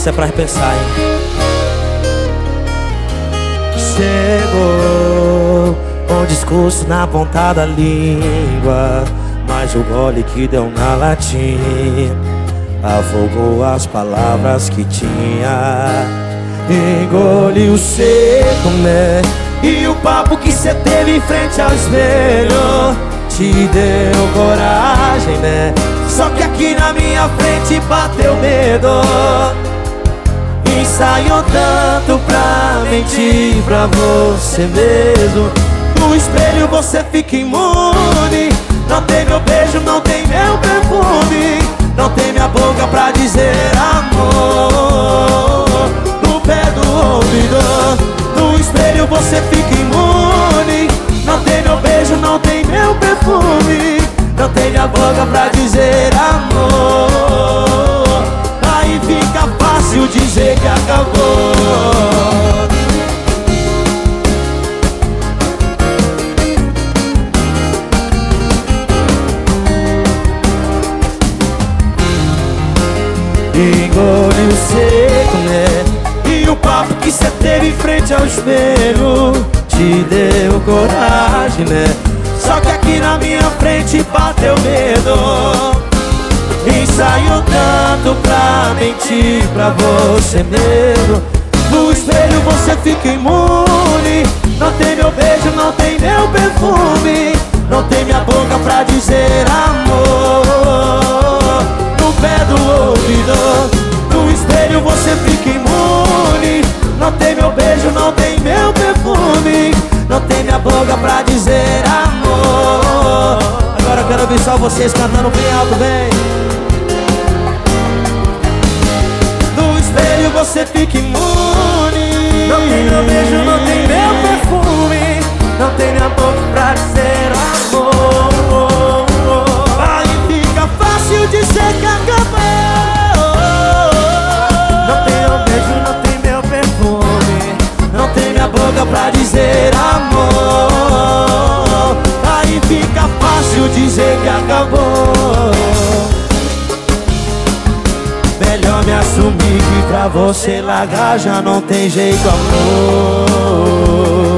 Essa é pra repensar, hein? Chegou com discurso na ponta da língua, mas o gole que deu na latinha afogou as palavras que tinha. Engoliu seco, né? E o papo que cê teve em frente ao espelho te deu coragem, né? Só que aqui na minha frente bateu medo. Ensaiou tanto pra mentir pra você mesmo. No espelho você fica imune. Não tem meu beijo, não tem meu perfume, não tem minha boca pra dizer amor. No pé do ouvido, no espelho você fica imune. Não tem meu beijo, não tem meu perfume, não tem minha boca pra dizer amor. Aí fica fácil dizer que acabou. Engoliu seco, né? E o papo que cê teve em frente ao espelho te deu coragem, né? Só que aqui na minha frente bateu medo. Ensaiou tanto pra mentir pra você mesmo. No espelho você fica imune. Não tem meu beijo, não tem meu perfume, não tem minha boca pra dizer amor. No pé do ouvido, no espelho você fica imune. Não tem meu beijo, não tem meu perfume, não tem minha boca pra dizer amor. Agora eu quero ouvir só vocês cantando bem alto, bem. No espelho você fica imune. Não tem meu beijo, não tem meu perfume, não tem minha boca pra dizer amor. Aí fica fácil dizer que acabou. Não tem meu beijo, não tem meu perfume, não tem minha boca pra dizer amor. Aí fica fácil dizer que acabou. Melhor me assumir que pra você largar já não tem jeito, amor.